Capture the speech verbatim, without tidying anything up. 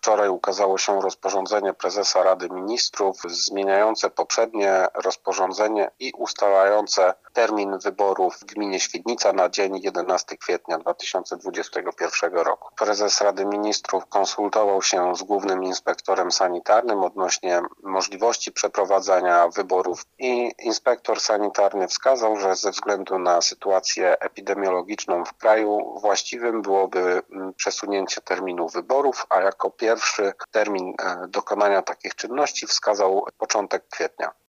wczoraj ukazało się rozporządzenie prezesa Rady Ministrów zmieniające poprzednie rozporządzenie i ustalające termin wyborów w gminie Świdnica na dzień jedenastego kwietnia dwa tysiące dwudziestego pierwszego roku. Prezes Rady Ministrów konsultował się z głównym inspektorem sanitarnym odnośnie możliwości przeprowadzania wyborów i inspektor sanitarny wskazał, że ze względu na sytuację epidemiologiczną w kraju właściwym byłoby przesunięcie terminu wyborów, a jako pierwszy termin dokonania takich czynności wskazał początek kwietnia.